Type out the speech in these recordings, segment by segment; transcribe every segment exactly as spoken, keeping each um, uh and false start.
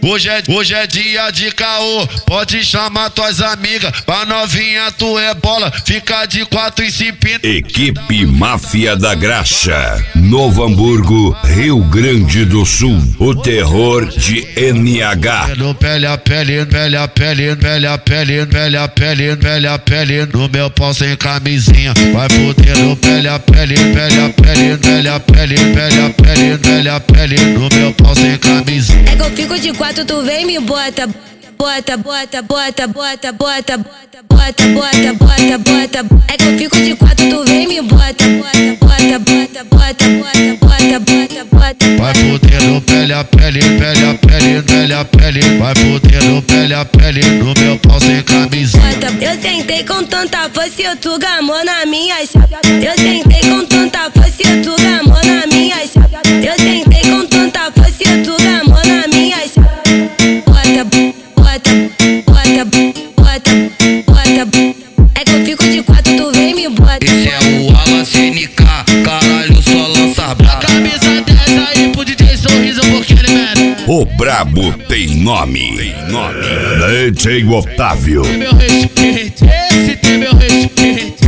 Hoje é, hoje é dia de caô, pode chamar tuas amigas. Pra novinha tu é bola, fica de quatro e se pinta. Equipe Máfia da Graxa, Novo Hamburgo, Rio Grande do Sul. O terror de N H. Pele a pele, pele a pele, pele a pele, pele a pele, pele a pele. No meu pau sem camisinha, vai poder no pele a pele, pele a pele, pele a pele, pele a pele, pele a pele. No meu pau sem camisinha. É que eu fico de quatro, tu vem me bota, bota, bota, bota, bota, bota, bota, bota, bota, bota. É que eu fico de quatro, tu vem me bota, bota, bota, bota, bota, bota, bota, bota. Vai poder no pele a pele, pele a pele, pele a pele. Vai poder no pele a pele, no meu pau sem camisinha. Eu sentei com tanta força e tu gamou na minha chave. Eu sentei com tanta força e tu gamou na minha chave. Eu sentei com tanta força e tu gamou na minha chave. Bota, bota, bota, bota, bota. É que eu fico de quatro, tu vem me bota. Esse é o Wallace N K, caralho, só lança braba. Camisa dez aí pro D J Sorriso, porque ele merece. O brabo tem nome. Tem nome. D J Otávio. Tem meu respeito, esse tem meu respeito.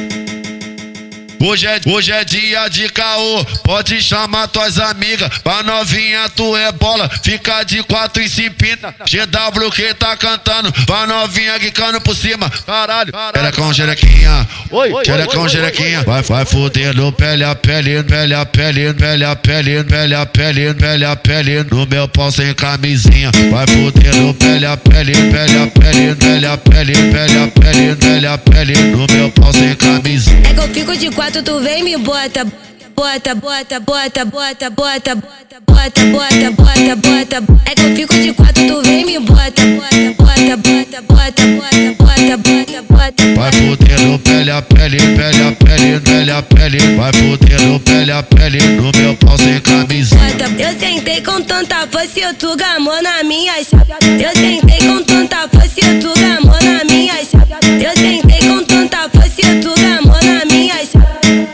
Hoje é, hoje é dia de caô, pode chamar tuas amigas. Pra novinha tu é bola, fica de quatro e se pinta. G W que tá cantando, pra novinha quicando por cima. Caralho, xerecão, xerequinha. Oi, xerecão, xerequinha. Vai, vai foder no pele a pele, pele a pele, pele a pele, pele a pele, pele a pele. No meu pau sem camisinha. Vai foder no pele a pele, pele a pele, pele a pele, pele a pele, pele a pele. No meu pau sem camisinha. É que eu fico de quatro, tu vem me bota, bota, bota, bota, bota, bota, bota, bota, bota, bota. É que eu fico de quatro, tu vem me bota, bota, bota, bota, bota, bota, bota, bota. Vai poder no pele a pele, pele a pele, pele a pele. Vai poder no pele a pele, no meu pau sem camisinha. Eu sentei com tanta força e tu gamou na minha chave. Eu sentei com tanta força e tu gamou na minha chave. Eu sentei com tanta força e tu gamou na minha chave.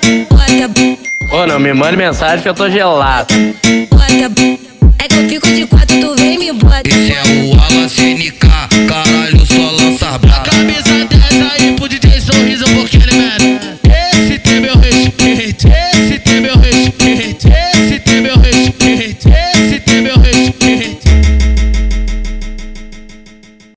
Ô, não me mande mensagem que eu tô gelado. Bota, é que eu fico de quatro, tu vem me bota. Esse é o Wallace N K, caralho, só lança braba. Camisa dez aí pro D J Sorriso, porque